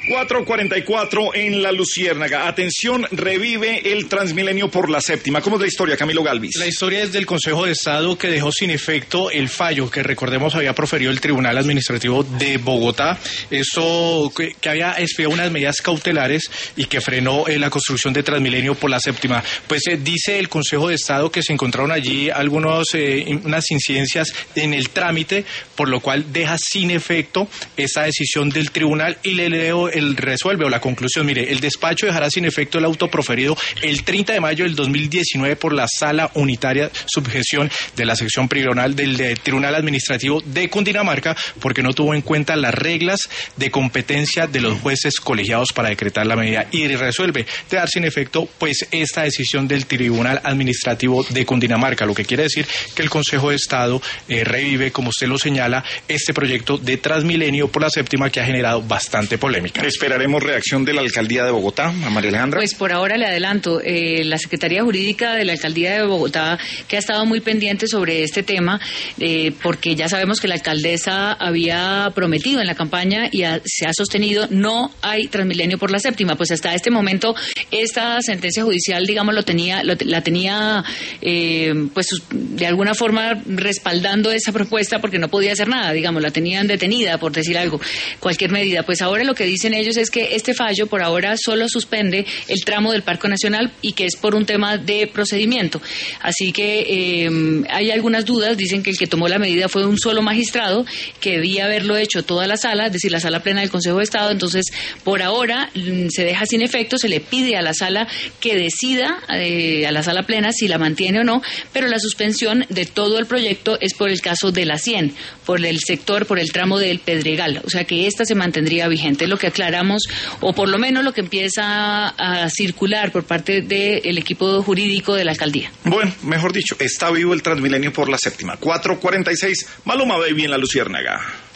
4:44 en La Luciérnaga. Atención, revive el Transmilenio por la séptima. ¿Cómo es la historia, Camilo Galvis? La historia es del Consejo de Estado, que dejó sin efecto el fallo que, recordemos, había proferido el Tribunal Administrativo de Bogotá. Esto que había expedido unas medidas cautelares y que frenó la construcción de Transmilenio por la séptima. Pues dice el Consejo de Estado que se encontraron allí unas incidencias en el trámite, por lo cual deja sin efecto esa decisión del tribunal, y le leo la conclusión. Mire, el despacho dejará sin efecto el auto proferido el 30 de mayo del 2019 por la Sala Unitaria Subjeción de la sección prional del Tribunal Administrativo de Cundinamarca, porque no tuvo en cuenta las reglas de competencia de los jueces colegiados para decretar la medida, y resuelve dejar sin efecto pues esta decisión del Tribunal Administrativo de Cundinamarca, lo que quiere decir que el Consejo de Estado revive, como usted lo señala, este proyecto de Transmilenio por la séptima, que ha generado bastante polémica. Esperaremos reacción de la Alcaldía de Bogotá, a María Alejandra. Pues por ahora le adelanto, la Secretaría Jurídica de la Alcaldía de Bogotá, que ha estado muy pendiente sobre este tema, porque ya sabemos que la alcaldesa había prometido en la campaña y se ha sostenido, no hay Transmilenio por la séptima. Pues hasta este momento esta sentencia judicial, digamos, la tenía pues de alguna forma respaldando esa propuesta, porque no podía hacer nada, digamos, la tenían detenida, por decir algo, cualquier medida. Pues ahora lo que dicen ellos es que este fallo por ahora solo suspende el tramo del Parque Nacional, y que es por un tema de procedimiento. Así que hay algunas dudas. Dicen que el que tomó la medida fue un solo magistrado, que debía haberlo hecho toda la sala, es decir, la sala plena del Consejo de Estado. Entonces, por ahora se deja sin efecto, se le pide a la sala que decida, a la sala plena, si la mantiene o no, pero la suspensión de todo el proyecto es por el caso de la 100, por el sector, por el tramo del Pedregal. O sea que esta se mantendría vigente, es lo que aclaramos, o por lo menos lo que empieza a circular por parte del equipo jurídico de la alcaldía. Bueno, mejor dicho, está vivo el Transmilenio por la séptima. 4:46, Maluma Baby en La Luciérnaga.